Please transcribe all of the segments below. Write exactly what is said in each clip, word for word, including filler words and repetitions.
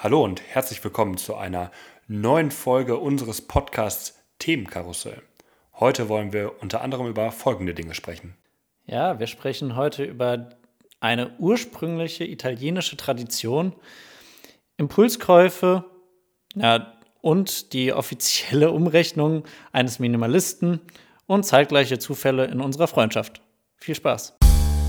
Hallo und herzlich willkommen zu einer neuen Folge unseres Podcasts Themenkarussell. Heute wollen wir unter anderem über folgende Dinge sprechen. Ja, wir sprechen heute über eine ursprüngliche italienische Tradition, Impulskäufe, ja, und die offizielle Umrechnung eines Minimalisten und zeitgleiche Zufälle in unserer Freundschaft. Viel Spaß!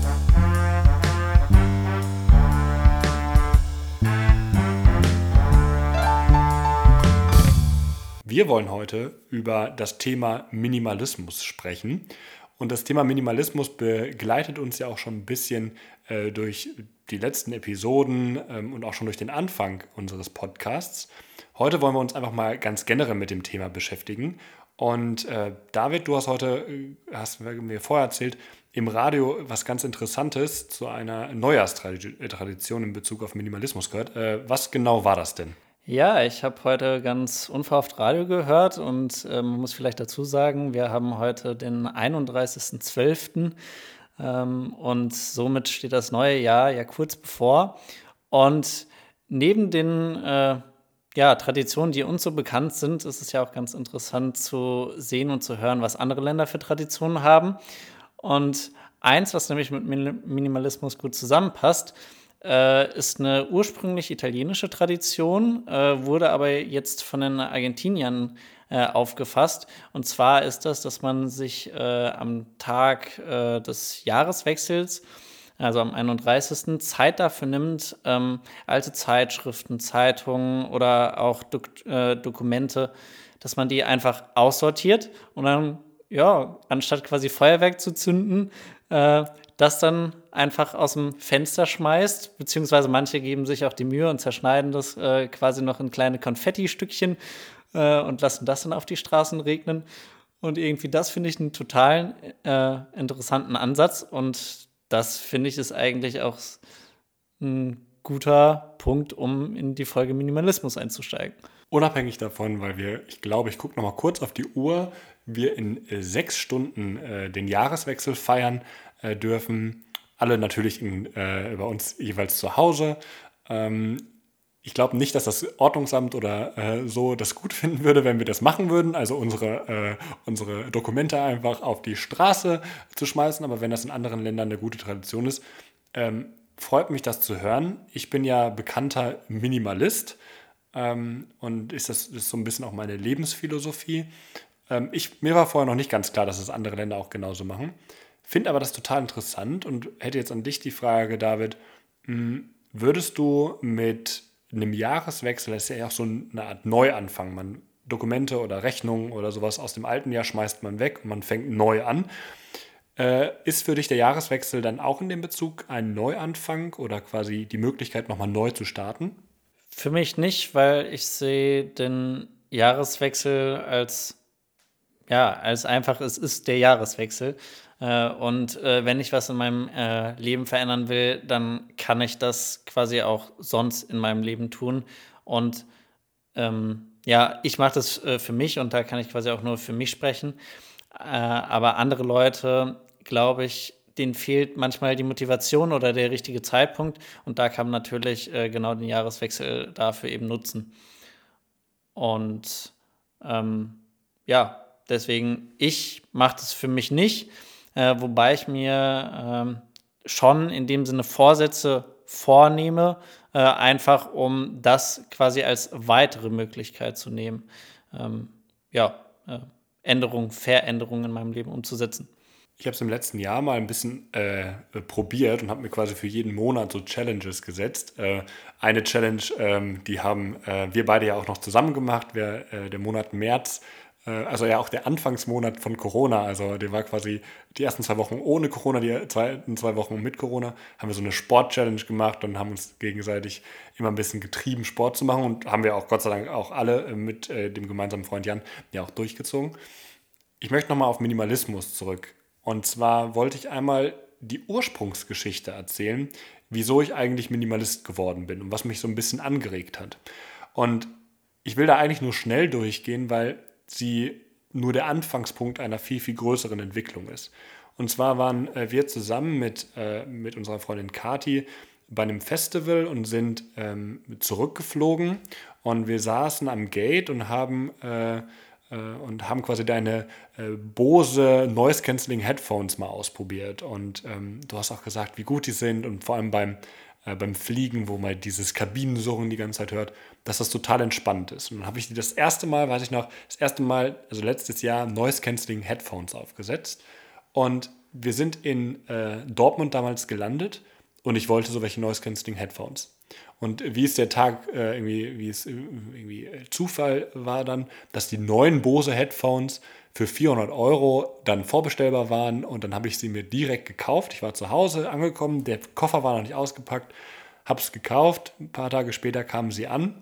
Wir wollen heute über das Thema Minimalismus sprechen. Und das Thema Minimalismus begleitet uns ja auch schon ein bisschen äh, durch die letzten Episoden ähm, und auch schon durch den Anfang unseres Podcasts. Heute wollen wir uns einfach mal ganz generell mit dem Thema beschäftigen. Und äh, David, du hast heute, äh, hast mir vorher erzählt, im Radio was ganz Interessantes zu einer Neujahrstradition in Bezug auf Minimalismus gehört. Äh, was genau war das denn? Ja, ich habe heute ganz unverhofft Radio gehört und äh, man muss vielleicht dazu sagen, wir haben heute den einunddreißigsten zwölften Ähm, und somit steht das neue Jahr ja kurz bevor. Und neben den äh, ja, Traditionen, die uns so bekannt sind, ist es ja auch ganz interessant zu sehen und zu hören, was andere Länder für Traditionen haben. Und eins, was nämlich mit Min- Minimalismus gut zusammenpasst, äh, ist eine ursprünglich italienische Tradition, äh, wurde aber jetzt von den Argentiniern äh, aufgefasst. Und zwar ist das, dass man sich äh, am Tag äh, des Jahreswechsels, also am einunddreißigsten Zeit dafür nimmt, ähm, alte Zeitschriften, Zeitungen oder auch Dok äh, Dokumente, dass man die einfach aussortiert und dann, ja, anstatt quasi Feuerwerk zu zünden, äh, das dann einfach aus dem Fenster schmeißt, beziehungsweise manche geben sich auch die Mühe und zerschneiden das äh, quasi noch in kleine Konfetti-Stückchen äh, und lassen das dann auf die Straßen regnen. Und irgendwie das finde ich einen total äh, interessanten Ansatz und das finde ich ist eigentlich auch ein guter Punkt, um in die Folge Minimalismus einzusteigen. Unabhängig davon, weil wir, ich glaube, ich gucke noch mal kurz auf die Uhr, wir in äh, sechs Stunden äh, den Jahreswechsel feiern äh, dürfen. Alle natürlich in, äh, bei uns jeweils zu Hause. Ähm, ich glaube nicht, dass das Ordnungsamt oder äh, so das gut finden würde, wenn wir das machen würden, also unsere, äh, unsere Dokumente einfach auf die Straße zu schmeißen. Aber wenn das in anderen Ländern eine gute Tradition ist, ähm, freut mich das zu hören. Ich bin ja bekannter Minimalist. Ähm, und ist das ist so ein bisschen auch meine Lebensphilosophie. Ähm, ich, mir war vorher noch nicht ganz klar, dass es andere Länder auch genauso machen. Finde aber das total interessant und hätte jetzt an dich die Frage, David, mh, würdest du mit einem Jahreswechsel, das ist ja auch so eine Art Neuanfang, man Dokumente oder Rechnungen oder sowas aus dem alten Jahr schmeißt man weg und man fängt neu an. Äh, ist für dich der Jahreswechsel dann auch in dem Bezug ein Neuanfang oder quasi die Möglichkeit, nochmal neu zu starten? Für mich nicht, weil ich sehe den Jahreswechsel als ja, als einfach, es ist der Jahreswechsel. Äh, und äh, wenn ich was in meinem äh, Leben verändern will, dann kann ich das quasi auch sonst in meinem Leben tun. Und ähm, ja, ich mache das äh, für mich und da kann ich quasi auch nur für mich sprechen. Äh, aber andere Leute, glaube ich, denen fehlt manchmal die Motivation oder der richtige Zeitpunkt. Und da kann man natürlich äh, genau den Jahreswechsel dafür eben nutzen. Und ähm, ja, deswegen, ich mache das für mich nicht, äh, wobei ich mir ähm, schon in dem Sinne Vorsätze vornehme, äh, einfach um das quasi als weitere Möglichkeit zu nehmen, ähm, ja, äh, Änderungen, Veränderungen in meinem Leben umzusetzen. Ich habe es im letzten Jahr mal ein bisschen äh, probiert und habe mir quasi für jeden Monat so Challenges gesetzt. Äh, eine Challenge, ähm, die haben äh, wir beide ja auch noch zusammen gemacht, wäre äh, der Monat März, äh, also ja auch der Anfangsmonat von Corona. Also der war quasi die ersten zwei Wochen ohne Corona, die zweiten zwei Wochen mit Corona. Haben wir so eine Sport-Challenge gemacht und haben uns gegenseitig immer ein bisschen getrieben, Sport zu machen. Und haben wir auch Gott sei Dank auch alle äh, mit äh, dem gemeinsamen Freund Jan ja auch durchgezogen. Ich möchte nochmal auf Minimalismus zurück. Und zwar wollte ich einmal die Ursprungsgeschichte erzählen, wieso ich eigentlich Minimalist geworden bin und was mich so ein bisschen angeregt hat. Und ich will da eigentlich nur schnell durchgehen, weil sie nur der Anfangspunkt einer viel, viel größeren Entwicklung ist. Und zwar waren äh, wir zusammen mit, äh, mit unserer Freundin Kati bei einem Festival und sind ähm, zurückgeflogen und wir saßen am Gate und haben, äh, äh, und haben quasi deine äh, Bose Noise Cancelling Headphones mal ausprobiert und ähm, du hast auch gesagt, wie gut die sind und vor allem beim, äh, beim Fliegen, wo man dieses Kabinensurren die ganze Zeit hört, dass das total entspannt ist. Und dann habe ich die das erste Mal, weiß ich noch, das erste Mal, also letztes Jahr, Noise Cancelling Headphones aufgesetzt und wir sind in äh, Dortmund damals gelandet und ich wollte so welche Noise Cancelling Headphones. Und wie es der Tag äh, irgendwie, wie es äh, irgendwie äh, Zufall war dann, dass die neuen Bose Headphones für vierhundert Euro dann vorbestellbar waren und dann habe ich sie mir direkt gekauft. Ich war zu Hause angekommen, der Koffer war noch nicht ausgepackt, habe es gekauft. Ein paar Tage später kamen sie an.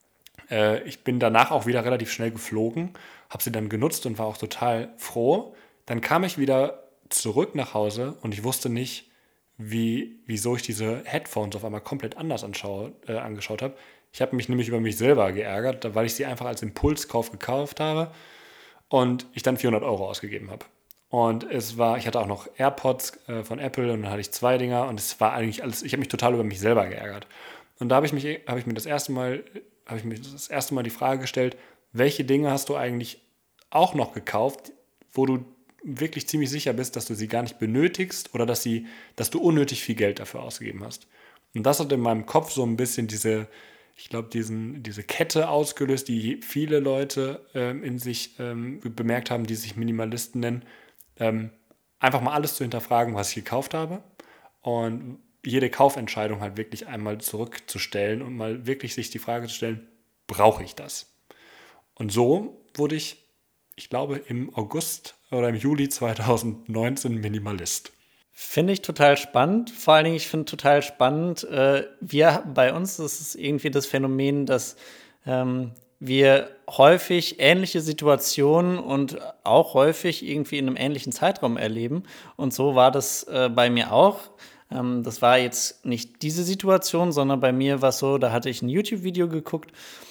Äh, ich bin danach auch wieder relativ schnell geflogen, habe sie dann genutzt und war auch total froh. Dann kam ich wieder zurück nach Hause und ich wusste nicht, wie, wieso ich diese Headphones auf einmal komplett anders anschaue, äh, angeschaut habe. Ich habe mich nämlich über mich selber geärgert, weil ich sie einfach als Impulskauf gekauft habe und ich dann vierhundert Euro ausgegeben habe. Und es war, ich hatte auch noch AirPods äh, von Apple und dann hatte ich zwei Dinger und es war eigentlich alles, ich habe mich total über mich selber geärgert. Und da habe ich mich, habe ich mir das erste Mal, habe ich mir das erste Mal die Frage gestellt, welche Dinge hast du eigentlich auch noch gekauft, wo du wirklich ziemlich sicher bist, dass du sie gar nicht benötigst oder dass sie, dass du unnötig viel Geld dafür ausgegeben hast. Und das hat in meinem Kopf so ein bisschen diese, ich glaube, diesen, diese Kette ausgelöst, die viele Leute ähm, in sich ähm, bemerkt haben, die sich Minimalisten nennen. Ähm, einfach mal alles zu hinterfragen, was ich gekauft habe und jede Kaufentscheidung halt wirklich einmal zurückzustellen und mal wirklich sich die Frage zu stellen, brauche ich das? Und so wurde ich, ich glaube, im August oder im Juli zweitausendneunzehn Minimalist. Finde ich total spannend. Vor allen Dingen, ich finde total spannend, äh, wir bei uns ist es irgendwie das Phänomen, dass ähm, wir häufig ähnliche Situationen und auch häufig irgendwie in einem ähnlichen Zeitraum erleben. Und so war das äh, bei mir auch. Ähm, das war jetzt nicht diese Situation, sondern bei mir war es so, da hatte ich ein YouTube-Video geguckt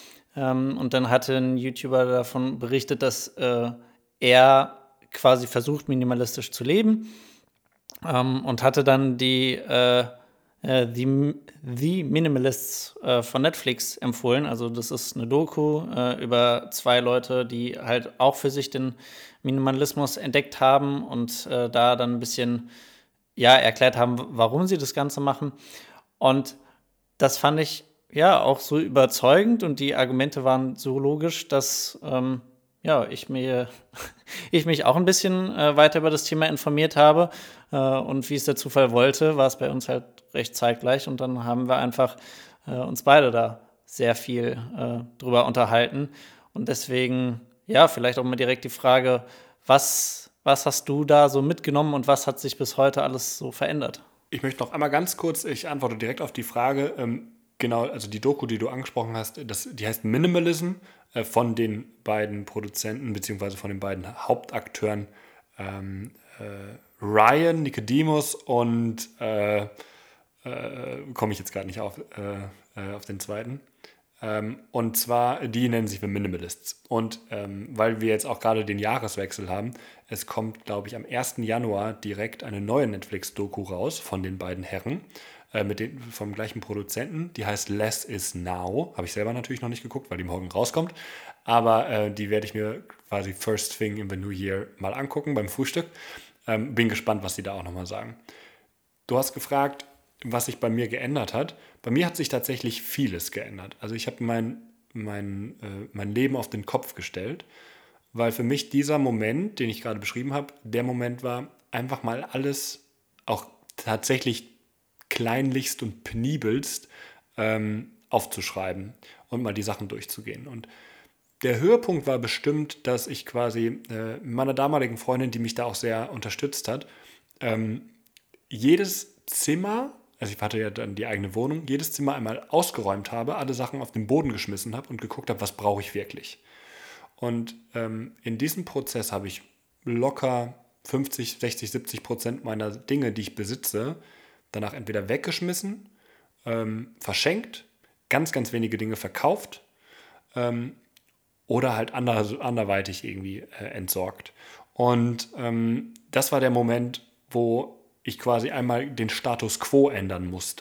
ähm, und dann hatte ein YouTuber davon berichtet, dass äh, er quasi versucht, minimalistisch zu leben. Ähm, und hatte dann die äh, äh, The, The Minimalists äh, von Netflix empfohlen. Also das ist eine Doku äh, über zwei Leute, die halt auch für sich den Minimalismus entdeckt haben und äh, da dann ein bisschen ja, erklärt haben, warum sie das Ganze machen. Und das fand ich ja auch so überzeugend und die Argumente waren so logisch, dass ähm, ja, ich mir ich mich auch ein bisschen äh, weiter über das Thema informiert habe. Äh, und wie es der Zufall wollte, war es bei uns halt recht zeitgleich. Und dann haben wir einfach äh, uns beide da sehr viel äh, drüber unterhalten. Und deswegen, ja, vielleicht auch mal direkt die Frage, was, was hast du da so mitgenommen und was hat sich bis heute alles so verändert? Ich möchte noch einmal ganz kurz, ich antworte direkt auf die Frage, ähm, genau, also die Doku, die du angesprochen hast, das, die heißt Minimalism äh, von den beiden Produzenten, beziehungsweise von den beiden Hauptakteuren ähm, äh, Ryan Nicodemus und äh, äh, komme ich jetzt gerade nicht auf, äh, äh, auf den zweiten. Ähm, und zwar, die nennen sich The Minimalists. Und ähm, weil wir jetzt auch gerade den Jahreswechsel haben, es kommt, glaube ich, am ersten Januar direkt eine neue Netflix-Doku raus von den beiden Herren, äh, mit den, vom gleichen Produzenten. Die heißt Less is Now. Habe ich selber natürlich noch nicht geguckt, weil die morgen rauskommt. Aber äh, die werde ich mir quasi First Thing in the New Year mal angucken beim Frühstück. Ähm, bin gespannt, was die da auch nochmal sagen. Du hast gefragt, was sich bei mir geändert hat. Bei mir hat sich tatsächlich vieles geändert. Also ich habe mein, mein, äh, mein Leben auf den Kopf gestellt, weil für mich dieser Moment, den ich gerade beschrieben habe, der Moment war, einfach mal alles auch tatsächlich kleinlichst und penibelst ähm, aufzuschreiben und mal die Sachen durchzugehen. Und der Höhepunkt war bestimmt, dass ich quasi äh, meiner damaligen Freundin, die mich da auch sehr unterstützt hat, ähm, jedes Zimmer, also ich hatte ja dann die eigene Wohnung, jedes Zimmer einmal ausgeräumt habe, alle Sachen auf den Boden geschmissen habe und geguckt habe, was brauche ich wirklich. Und ähm, in diesem Prozess habe ich locker fünfzig, sechzig, siebzig Prozent meiner Dinge, die ich besitze, danach entweder weggeschmissen, ähm, verschenkt, ganz, ganz wenige Dinge verkauft ähm, oder halt ander, anderweitig irgendwie äh, entsorgt. Und ähm, das war der Moment, wo ich quasi einmal den Status quo ändern musste.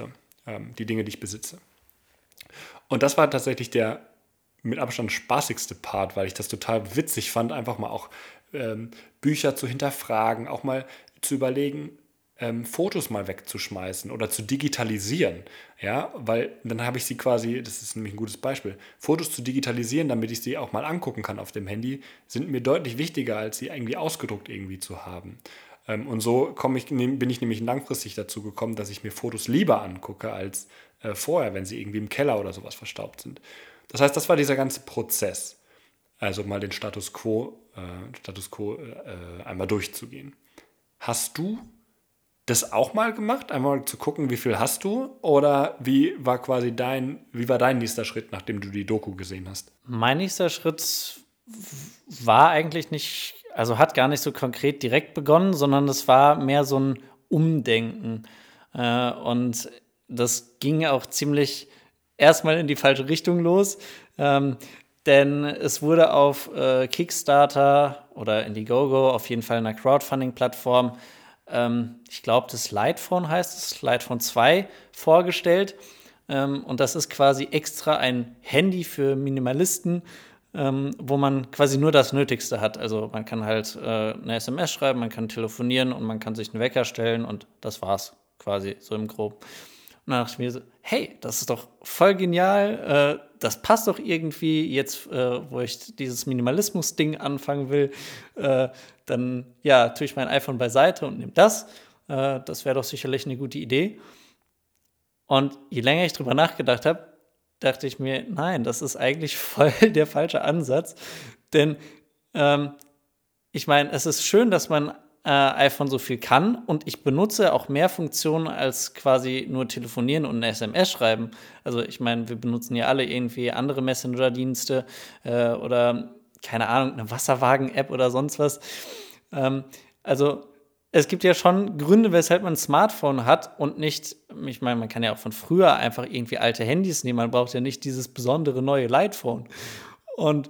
ähm, die Dinge, die ich besitze. Und das war tatsächlich der mit Abstand spaßigste Part, weil ich das total witzig fand, einfach mal auch ähm, Bücher zu hinterfragen, auch mal zu überlegen, ähm, Fotos mal wegzuschmeißen oder zu digitalisieren. Ja, weil dann habe ich sie quasi, das ist nämlich ein gutes Beispiel, Fotos zu digitalisieren, damit ich sie auch mal angucken kann auf dem Handy, sind mir deutlich wichtiger, als sie irgendwie ausgedruckt irgendwie zu haben. Ähm, und so komme ich, bin ich nämlich langfristig dazu gekommen, dass ich mir Fotos lieber angucke als äh, vorher, wenn sie irgendwie im Keller oder sowas verstaubt sind. Das heißt, das war dieser ganze Prozess, also mal den Status quo, äh, Status quo äh, einmal durchzugehen. Hast du das auch mal gemacht, einmal zu gucken, wie viel hast du, oder wie war quasi dein, wie war dein nächster Schritt, nachdem du die Doku gesehen hast? Mein nächster Schritt war eigentlich nicht, also hat gar nicht so konkret direkt begonnen, sondern es war mehr so ein Umdenken. Äh, und das ging auch ziemlich erstmal in die falsche Richtung los. Ähm, denn es wurde auf äh, Kickstarter oder Indiegogo, auf jeden Fall einer Crowdfunding-Plattform, ähm, ich glaube, das Litephone heißt es, Litephone zwei, vorgestellt. Ähm, und das ist quasi extra ein Handy für Minimalisten, ähm, wo man quasi nur das Nötigste hat. Also man kann halt äh, eine S M S schreiben, man kann telefonieren und man kann sich einen Wecker stellen und das war's quasi so im Groben. Und dann dachte ich mir so, hey, das ist doch voll genial, äh, das passt doch irgendwie jetzt, äh, wo ich dieses Minimalismus-Ding anfangen will, äh, dann ja, tue ich mein iPhone beiseite und nehme das. Äh, das wäre doch sicherlich eine gute Idee. Und je länger ich drüber nachgedacht habe, dachte ich mir, nein, das ist eigentlich voll der falsche Ansatz. Denn ähm, ich meine, es ist schön, dass man äh, iPhone so viel kann und ich benutze auch mehr Funktionen als quasi nur telefonieren und eine S M S schreiben. Also ich meine, wir benutzen ja alle irgendwie andere Messenger-Dienste äh, oder keine Ahnung, eine Wasserwagen-App oder sonst was. Ähm, also es gibt ja schon Gründe, weshalb man ein Smartphone hat und nicht, ich meine, man kann ja auch von früher einfach irgendwie alte Handys nehmen, man braucht ja nicht dieses besondere neue Litephone. Und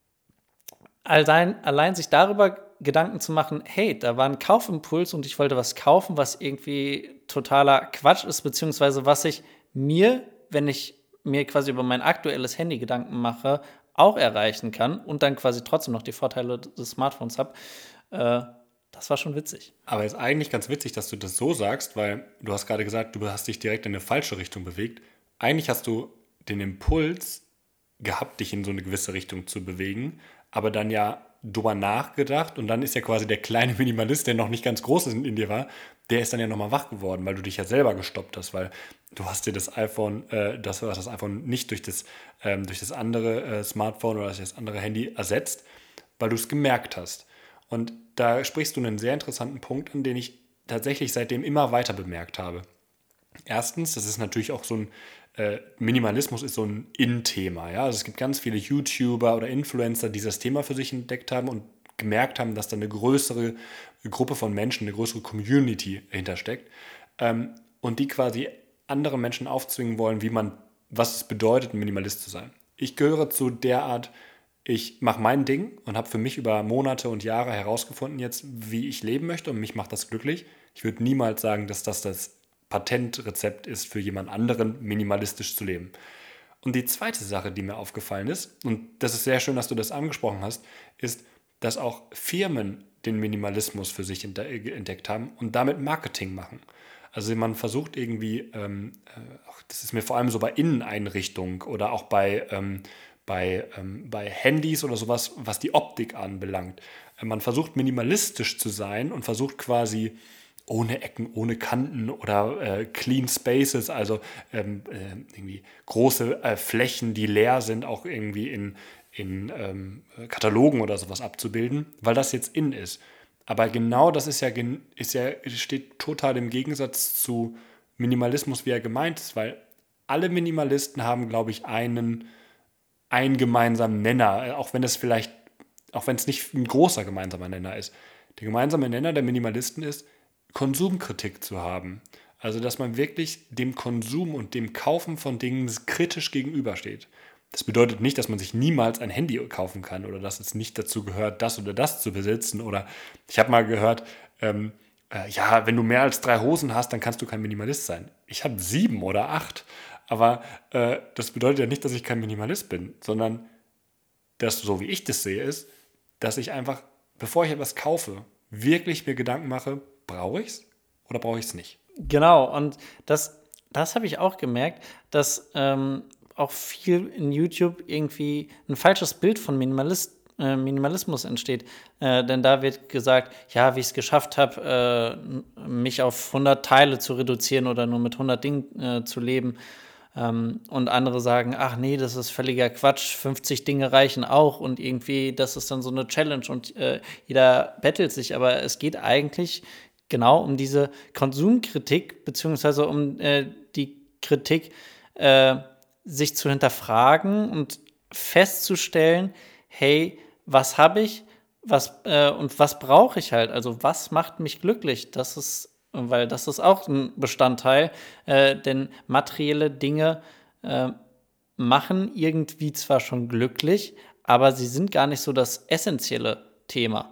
allein, allein sich darüber Gedanken zu machen, hey, da war ein Kaufimpuls und ich wollte was kaufen, was irgendwie totaler Quatsch ist, beziehungsweise was ich mir, wenn ich mir quasi über mein aktuelles Handy Gedanken mache, auch erreichen kann und dann quasi trotzdem noch die Vorteile des Smartphones habe, äh, das war schon witzig. Aber ist eigentlich ganz witzig, dass du das so sagst, weil du hast gerade gesagt, du hast dich direkt in eine falsche Richtung bewegt. Eigentlich hast du den Impuls gehabt, dich in so eine gewisse Richtung zu bewegen, aber dann ja drüber nachgedacht und dann ist ja quasi der kleine Minimalist, der noch nicht ganz groß in, in dir war, der ist dann ja nochmal wach geworden, weil du dich ja selber gestoppt hast, weil du hast dir das iPhone, äh, das, das iPhone nicht durch das, ähm, durch das andere äh, Smartphone oder das andere Handy ersetzt, weil du es gemerkt hast. Und da sprichst du einen sehr interessanten Punkt an, den ich tatsächlich seitdem immer weiter bemerkt habe. Erstens, das ist natürlich auch so ein, äh, Minimalismus ist so ein In-Thema. Ja? Also es gibt ganz viele YouTuber oder Influencer, die das Thema für sich entdeckt haben und gemerkt haben, dass da eine größere Gruppe von Menschen, eine größere Community hintersteckt, ähm, und die quasi anderen Menschen aufzwingen wollen, wie man, was es bedeutet, ein Minimalist zu sein. Ich gehöre zu der Art, ich mache mein Ding und habe für mich über Monate und Jahre herausgefunden jetzt, wie ich leben möchte und mich macht das glücklich. Ich würde niemals sagen, dass das das Patentrezept ist, für jemand anderen minimalistisch zu leben. Und die zweite Sache, die mir aufgefallen ist, und das ist sehr schön, dass du das angesprochen hast, ist, dass auch Firmen den Minimalismus für sich entdeckt haben und damit Marketing machen. Also man versucht irgendwie, ähm, das ist mir vor allem so bei Inneneinrichtungen oder auch bei, ähm, bei, ähm, bei Handys oder sowas, was die Optik anbelangt. Man versucht minimalistisch zu sein und versucht quasi ohne Ecken, ohne Kanten oder äh, Clean Spaces, also ähm, äh, irgendwie große äh, Flächen, die leer sind, auch irgendwie in, in ähm, Katalogen oder sowas abzubilden, weil das jetzt in ist. Aber genau das ist ja, ist ja, steht total im Gegensatz zu Minimalismus, wie er gemeint ist, weil alle Minimalisten haben, glaube ich, einen, einen gemeinsamen Nenner, auch wenn es vielleicht, auch wenn es nicht ein großer gemeinsamer Nenner ist. Der gemeinsame Nenner der Minimalisten ist, Konsumkritik zu haben. Also, dass man wirklich dem Konsum und dem Kaufen von Dingen kritisch gegenübersteht. Das bedeutet nicht, dass man sich niemals ein Handy kaufen kann oder dass es nicht dazu gehört, das oder das zu besitzen. Oder ich habe mal gehört, ähm, äh, ja, wenn du mehr als drei Hosen hast, dann kannst du kein Minimalist sein. Ich habe sieben oder acht, aber äh, das bedeutet ja nicht, dass ich kein Minimalist bin, sondern dass, so wie ich das sehe, ist, dass ich einfach, bevor ich etwas kaufe, wirklich mir Gedanken mache, brauche ich es oder brauche ich es nicht? Genau, und das, das habe ich auch gemerkt, dass ähm, auch viel in YouTube irgendwie ein falsches Bild von Minimalist, äh, Minimalismus entsteht. Äh, denn da wird gesagt, ja, wie ich es geschafft habe, äh, mich auf hundert Teile zu reduzieren oder nur mit hundert Dingen äh, zu leben. Ähm, und andere sagen, ach nee, das ist völliger Quatsch, fünfzig Dinge reichen auch und irgendwie, das ist dann so eine Challenge und äh, jeder bettelt sich, aber es geht eigentlich genau um diese Konsumkritik, beziehungsweise um äh, die Kritik, äh, sich zu hinterfragen und festzustellen, hey, was habe ich, was äh, und was brauche ich halt? Also was macht mich glücklich? Das ist, weil das ist auch ein Bestandteil, äh, denn materielle Dinge äh, machen irgendwie zwar schon glücklich, aber sie sind gar nicht so das essentielle Thema.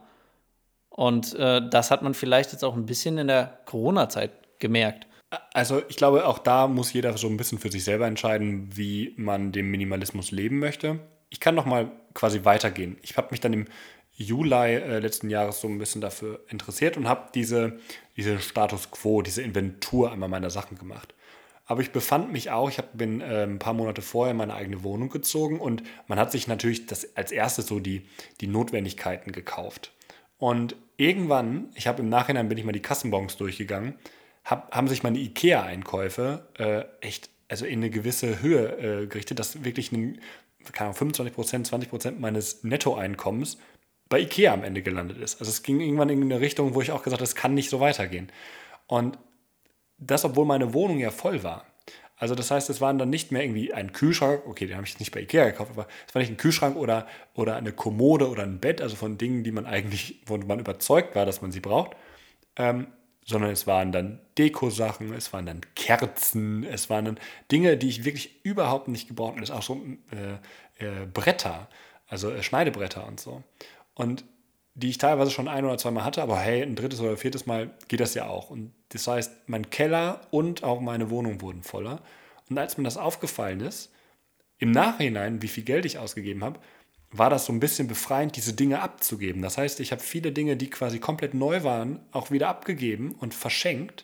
Und äh, das hat man vielleicht jetzt auch ein bisschen in der Corona-Zeit gemerkt. Also ich glaube, auch da muss jeder so ein bisschen für sich selber entscheiden, wie man den Minimalismus leben möchte. Ich kann noch mal quasi weitergehen. Ich habe mich dann im Juli äh, letzten Jahres so ein bisschen dafür interessiert und habe diese, diese Status Quo, diese Inventur einmal meiner Sachen gemacht. Aber ich befand mich auch, ich hab, bin äh, ein paar Monate vorher in meine eigene Wohnung gezogen und man hat sich natürlich das, als erstes so die, die Notwendigkeiten gekauft. Und irgendwann, ich habe im Nachhinein, bin ich mal die Kassenbons durchgegangen, hab, haben sich meine IKEA-Einkäufe äh, echt also in eine gewisse Höhe äh, gerichtet, dass wirklich ein, keine Ahnung, fünfundzwanzig Prozent, zwanzig Prozent meines Nettoeinkommens bei IKEA am Ende gelandet ist. Also es ging irgendwann in eine Richtung, wo ich auch gesagt habe, das kann nicht so weitergehen. Und das, obwohl meine Wohnung ja voll war. Also das heißt, es waren dann nicht mehr irgendwie ein Kühlschrank, okay, den habe ich jetzt nicht bei Ikea gekauft, aber es war nicht ein Kühlschrank oder, oder eine Kommode oder ein Bett, also von Dingen, die man eigentlich, wo man überzeugt war, dass man sie braucht, ähm, sondern es waren dann Dekosachen, es waren dann Kerzen, es waren dann Dinge, die ich wirklich überhaupt nicht gebraucht habe. Das ist auch so äh, äh, Bretter, also äh, Schneidebretter und so. Und die ich teilweise schon ein oder zweimal hatte, aber hey, ein drittes oder viertes Mal geht das ja auch. Und das heißt, mein Keller und auch meine Wohnung wurden voller. Und als mir das aufgefallen ist, im Nachhinein, wie viel Geld ich ausgegeben habe, war das so ein bisschen befreiend, diese Dinge abzugeben. Das heißt, ich habe viele Dinge, die quasi komplett neu waren, auch wieder abgegeben und verschenkt,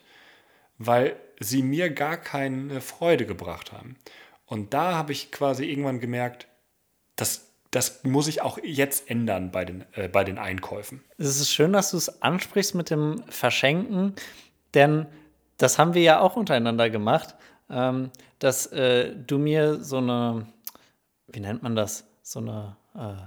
weil sie mir gar keine Freude gebracht haben. Und da habe ich quasi irgendwann gemerkt, das, das muss ich auch jetzt ändern bei den, äh, bei den Einkäufen. Es ist schön, dass du es ansprichst mit dem Verschenken, denn das haben wir ja auch untereinander gemacht, ähm, dass äh, du mir so eine, wie nennt man das, so eine äh,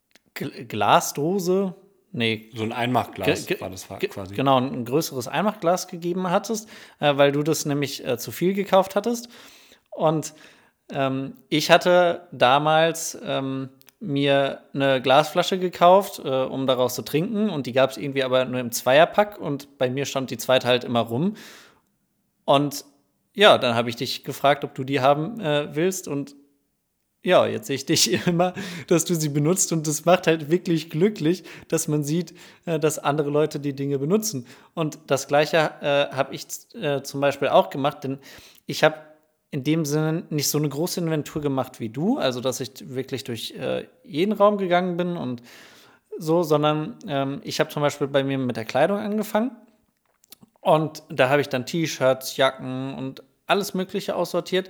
Gl- Glasdose, nee, So ein Einmachglas ge- ge- war das ge- quasi. genau, ein größeres Einmachglas gegeben hattest, äh, weil du das nämlich äh, zu viel gekauft hattest. Und ähm, ich hatte damals ähm, mir eine Glasflasche gekauft, äh, um daraus zu trinken. Und die gab es irgendwie aber nur im Zweierpack. Und bei mir stand die zweite halt immer rum. Und ja, dann habe ich dich gefragt, ob du die haben äh, willst. Und ja, jetzt sehe ich dich immer, dass du sie benutzt. Und das macht halt wirklich glücklich, dass man sieht, äh, dass andere Leute die Dinge benutzen. Und das Gleiche äh, habe ich äh, zum Beispiel auch gemacht, denn ich habe in dem Sinne nicht so eine große Inventur gemacht wie du, also dass ich wirklich durch äh, jeden Raum gegangen bin und so, sondern ähm, ich habe zum Beispiel bei mir mit der Kleidung angefangen und da habe ich dann T-Shirts, Jacken und alles Mögliche aussortiert.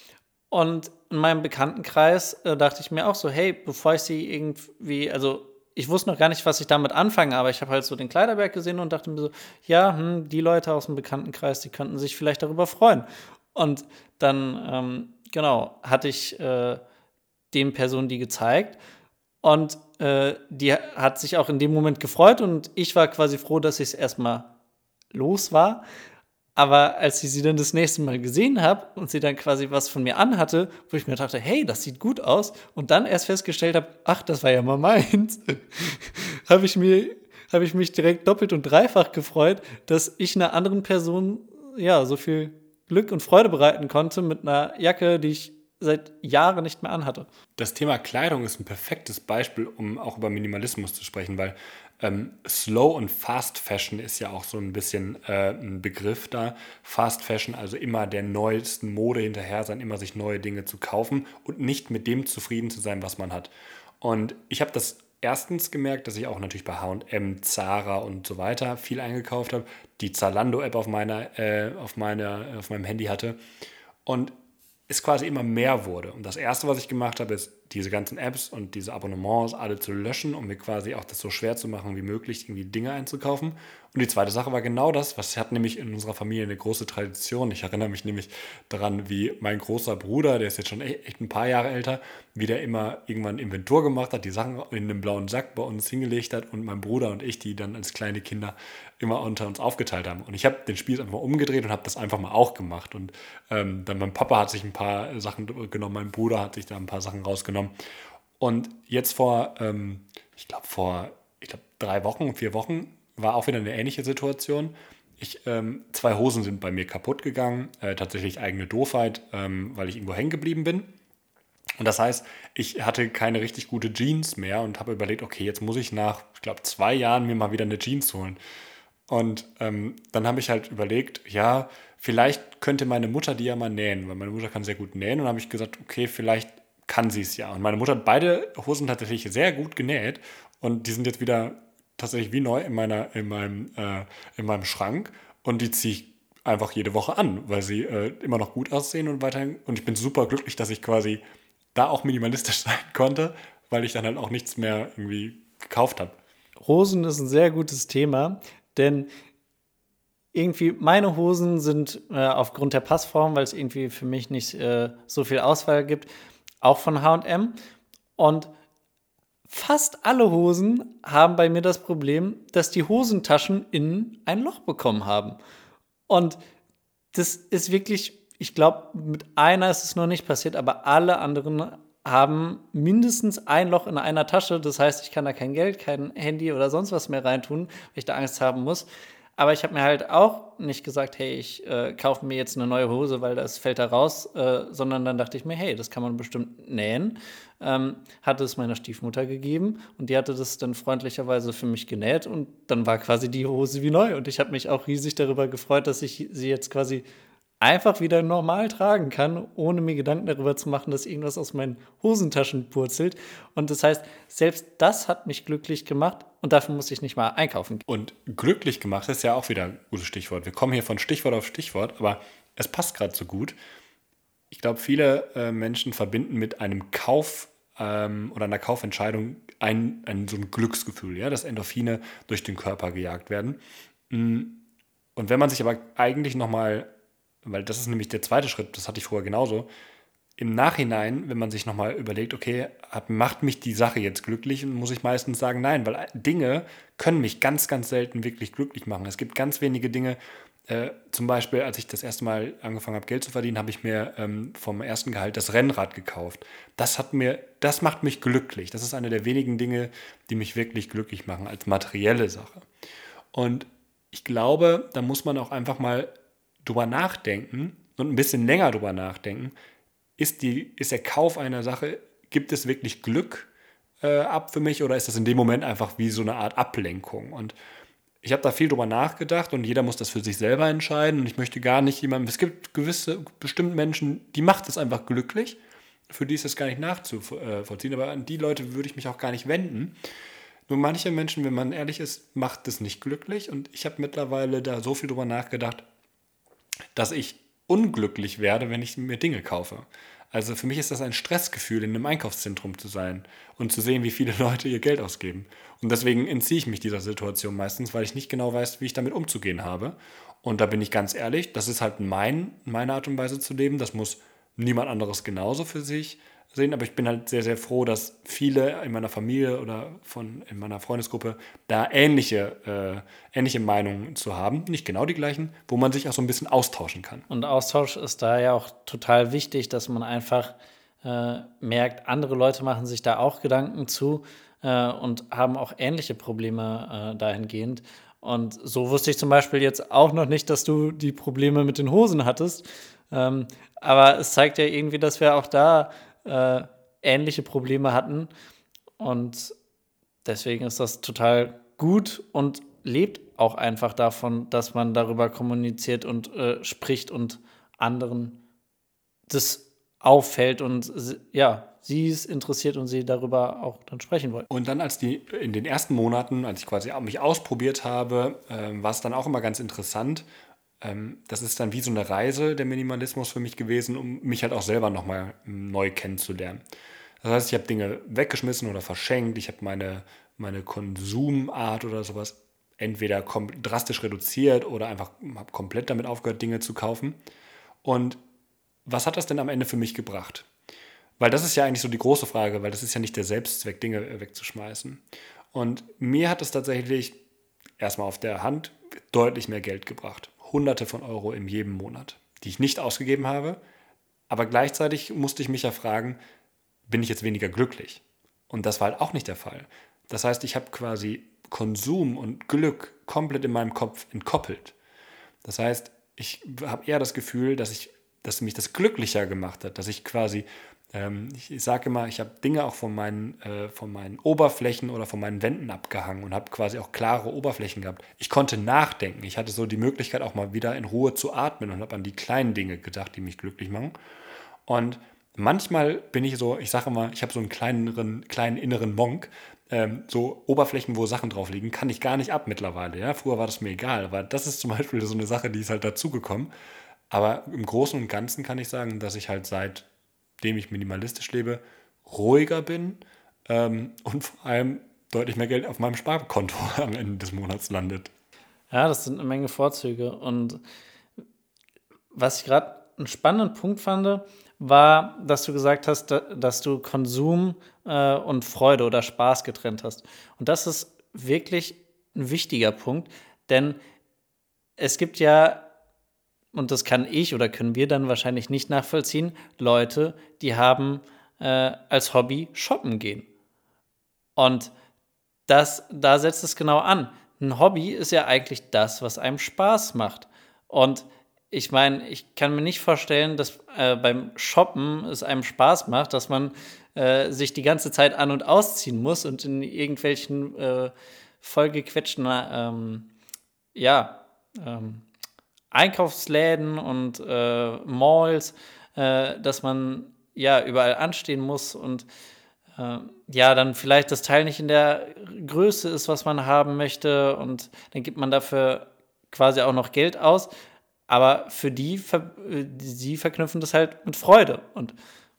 Und in meinem Bekanntenkreis äh, dachte ich mir auch so, hey, bevor ich sie irgendwie, also ich wusste noch gar nicht, was ich damit anfange, aber ich habe halt so den Kleiderberg gesehen und dachte mir so, ja, hm, die Leute aus dem Bekanntenkreis, die könnten sich vielleicht darüber freuen. Und dann, ähm, genau, hatte ich äh, den Personen die gezeigt und äh, die hat sich auch in dem Moment gefreut und ich war quasi froh, dass ich es erstmal los war. Aber als ich sie dann das nächste Mal gesehen habe und sie dann quasi was von mir anhatte, wo ich mir dachte, hey, das sieht gut aus, und dann erst festgestellt habe, ach, das war ja mal meins, habe ich mir, habe ich mich direkt doppelt und dreifach gefreut, dass ich einer anderen Person ja so viel Glück und Freude bereiten konnte mit einer Jacke, die ich seit Jahren nicht mehr anhatte. Das Thema Kleidung ist ein perfektes Beispiel, um auch über Minimalismus zu sprechen, weil ähm, Slow und Fast Fashion ist ja auch so ein bisschen äh, ein Begriff da. Fast Fashion, also immer der neuesten Mode hinterher sein, immer sich neue Dinge zu kaufen und nicht mit dem zufrieden zu sein, was man hat. Und ich habe das erstens gemerkt, dass ich auch natürlich bei H und M, Zara und so weiter viel eingekauft habe, die Zalando-App auf meiner, äh, auf meiner, auf meinem Handy hatte und es quasi immer mehr wurde. Und das Erste, was ich gemacht habe, ist, diese ganzen Apps und diese Abonnements alle zu löschen, um mir quasi auch das so schwer zu machen wie möglich, irgendwie Dinge einzukaufen. Und die zweite Sache war genau das, was hat nämlich in unserer Familie eine große Tradition. Ich erinnere mich nämlich daran, wie mein großer Bruder, der ist jetzt schon e- echt ein paar Jahre älter, wie der immer irgendwann Inventur gemacht hat, die Sachen in einem blauen Sack bei uns hingelegt hat und mein Bruder und ich, die dann als kleine Kinder immer unter uns aufgeteilt haben. Und ich habe den Spieß einfach mal umgedreht und habe das einfach mal auch gemacht. Und ähm, dann mein Papa hat sich ein paar Sachen genommen, mein Bruder hat sich da ein paar Sachen rausgenommen. Und jetzt vor, ähm, ich glaube vor, ich glaube drei Wochen, vier Wochen war auch wieder eine ähnliche Situation. Ich, ähm, zwei Hosen sind bei mir kaputt gegangen, äh, tatsächlich eigene Doofheit, ähm, weil ich irgendwo hängen geblieben bin. Und das heißt, ich hatte keine richtig gute Jeans mehr und habe überlegt, okay, jetzt muss ich nach, ich glaube, zwei Jahren mir mal wieder eine Jeans holen. Und ähm, dann habe ich halt überlegt, ja, vielleicht könnte meine Mutter die ja mal nähen, weil meine Mutter kann sehr gut nähen. Und dann habe ich gesagt, okay, vielleicht kann sie es ja. Und meine Mutter hat beide Hosen tatsächlich sehr gut genäht und die sind jetzt wieder tatsächlich wie neu in meiner, in meinem, äh, in meinem Schrank und die ziehe ich einfach jede Woche an, weil sie äh, immer noch gut aussehen und weiterhin. Und ich bin super glücklich, dass ich quasi da auch minimalistisch sein konnte, weil ich dann halt auch nichts mehr irgendwie gekauft habe. Hosen ist ein sehr gutes Thema, denn irgendwie meine Hosen sind äh, aufgrund der Passform, weil es irgendwie für mich nicht äh, so viel Auswahl gibt, auch von H und M. Und fast alle Hosen haben bei mir das Problem, dass die Hosentaschen innen ein Loch bekommen haben. Und das ist wirklich, ich glaube, mit einer ist es noch nicht passiert, aber alle anderen haben mindestens ein Loch in einer Tasche. Das heißt, ich kann da kein Geld, kein Handy oder sonst was mehr reintun, weil ich da Angst haben muss. Aber ich habe mir halt auch nicht gesagt, hey, ich äh, kaufe mir jetzt eine neue Hose, weil das fällt da raus, äh, sondern dann dachte ich mir, hey, das kann man bestimmt nähen. Ähm, hatte es meiner Stiefmutter gegeben und die hatte das dann freundlicherweise für mich genäht und dann war quasi die Hose wie neu. Und ich habe mich auch riesig darüber gefreut, dass ich sie jetzt quasi einfach wieder normal tragen kann, ohne mir Gedanken darüber zu machen, dass irgendwas aus meinen Hosentaschen purzelt. Und das heißt, selbst das hat mich glücklich gemacht und dafür muss ich nicht mal einkaufen gehen. Und glücklich gemacht ist ja auch wieder ein gutes Stichwort. Wir kommen hier von Stichwort auf Stichwort, aber es passt gerade so gut. Ich glaube, viele äh, Menschen verbinden mit einem Kauf ähm, oder einer Kaufentscheidung ein, ein so ein Glücksgefühl, ja, dass Endorphine durch den Körper gejagt werden. Und wenn man sich aber eigentlich nochmal, weil das ist nämlich der zweite Schritt, das hatte ich vorher genauso, im Nachhinein, wenn man sich nochmal überlegt, okay, hat, macht mich die Sache jetzt glücklich, muss ich meistens sagen, nein, weil Dinge können mich ganz, ganz selten wirklich glücklich machen. Es gibt ganz wenige Dinge, äh, zum Beispiel, als ich das erste Mal angefangen habe, Geld zu verdienen, habe ich mir ähm, vom ersten Gehalt das Rennrad gekauft. Das hat mir, das macht mich glücklich. Das ist eine der wenigen Dinge, die mich wirklich glücklich machen, als materielle Sache. Und ich glaube, da muss man auch einfach mal drüber nachdenken und ein bisschen länger drüber nachdenken. Ist, die, ist der Kauf einer Sache, gibt es wirklich Glück äh, ab für mich oder ist das in dem Moment einfach wie so eine Art Ablenkung? Und ich habe da viel drüber nachgedacht und jeder muss das für sich selber entscheiden und ich möchte gar nicht jemandem, es gibt gewisse, bestimmte Menschen, die macht es einfach glücklich, für die ist das gar nicht nachzuvollziehen, aber an die Leute würde ich mich auch gar nicht wenden. Nur manche Menschen, wenn man ehrlich ist, macht es nicht glücklich und ich habe mittlerweile da so viel drüber nachgedacht, dass ich unglücklich werde, wenn ich mir Dinge kaufe. Also für mich ist das ein Stressgefühl, in einem Einkaufszentrum zu sein und zu sehen, wie viele Leute ihr Geld ausgeben. Und deswegen entziehe ich mich dieser Situation meistens, weil ich nicht genau weiß, wie ich damit umzugehen habe. Und da bin ich ganz ehrlich, das ist halt mein, meine Art und Weise zu leben. Das muss niemand anderes genauso für sich sehen. Aber ich bin halt sehr, sehr froh, dass viele in meiner Familie oder von, in meiner Freundesgruppe da ähnliche, äh, ähnliche Meinungen zu haben. Nicht genau die gleichen, wo man sich auch so ein bisschen austauschen kann. Und Austausch ist da ja auch total wichtig, dass man einfach äh, merkt, andere Leute machen sich da auch Gedanken zu äh, und haben auch ähnliche Probleme äh, dahingehend. Und so wusste ich zum Beispiel jetzt auch noch nicht, dass du die Probleme mit den Hosen hattest. Ähm, aber es zeigt ja irgendwie, dass wir auch da äh, ähnliche Probleme hatten. Und deswegen ist das total gut und lebt auch einfach davon, dass man darüber kommuniziert und äh, spricht und anderen das auffällt und s- ja, sie es interessiert und sie darüber auch dann sprechen wollen. Und dann, als die in den ersten Monaten, als ich quasi auch mich ausprobiert habe, ähm, war es dann auch immer ganz interessant. Ähm, das ist dann wie so eine Reise, der Minimalismus für mich gewesen, um mich halt auch selber nochmal neu kennenzulernen. Das heißt, ich habe Dinge weggeschmissen oder verschenkt. Ich habe meine, meine Konsumart oder sowas entweder kom- drastisch reduziert oder einfach habe komplett damit aufgehört, Dinge zu kaufen. Und was hat das denn am Ende für mich gebracht? Weil das ist ja eigentlich so die große Frage, weil das ist ja nicht der Selbstzweck, Dinge wegzuschmeißen. Und mir hat es tatsächlich erstmal auf der Hand deutlich mehr Geld gebracht. Hunderte von Euro in jedem Monat, die ich nicht ausgegeben habe. Aber gleichzeitig musste ich mich ja fragen, bin ich jetzt weniger glücklich? Und das war halt auch nicht der Fall. Das heißt, ich habe quasi Konsum und Glück komplett in meinem Kopf entkoppelt. Das heißt, ich habe eher das Gefühl, dass ich, dass mich das glücklicher gemacht hat, dass ich quasi, ähm, ich, ich sage immer, ich habe Dinge auch von meinen, äh, von meinen Oberflächen oder von meinen Wänden abgehangen und habe quasi auch klare Oberflächen gehabt. Ich konnte nachdenken. Ich hatte so die Möglichkeit, auch mal wieder in Ruhe zu atmen und habe an die kleinen Dinge gedacht, die mich glücklich machen. Und manchmal bin ich so, ich sage immer, ich habe so einen kleineren, kleinen inneren Monk. Ähm, so Oberflächen, wo Sachen drauf liegen, kann ich gar nicht ab mittlerweile. Ja? Früher war das mir egal, aber das ist zum Beispiel so eine Sache, die ist halt dazugekommen. Aber im Großen und Ganzen kann ich sagen, dass ich halt seitdem ich minimalistisch lebe, ruhiger bin ähm, und vor allem deutlich mehr Geld auf meinem Sparkonto am Ende des Monats landet. Ja, das sind eine Menge Vorzüge. Und was ich gerade einen spannenden Punkt fand, war, dass du gesagt hast, da, dass du Konsum äh, und Freude oder Spaß getrennt hast. Und das ist wirklich ein wichtiger Punkt, denn es gibt ja, und das kann ich oder können wir dann wahrscheinlich nicht nachvollziehen, Leute, die haben äh, als Hobby shoppen gehen. Und das, da setzt es genau an. Ein Hobby ist ja eigentlich das, was einem Spaß macht. Und ich meine, ich kann mir nicht vorstellen, dass äh, beim Shoppen es einem Spaß macht, dass man äh, sich die ganze Zeit an- und ausziehen muss und in irgendwelchen äh, vollgequetschten ähm, ja, ähm, Einkaufsläden und äh, Malls, äh, dass man ja überall anstehen muss und äh, ja, dann vielleicht das Teil nicht in der Größe ist, was man haben möchte und dann gibt man dafür quasi auch noch Geld aus. Aber für die, ver äh, sie verknüpfen das halt mit Freude und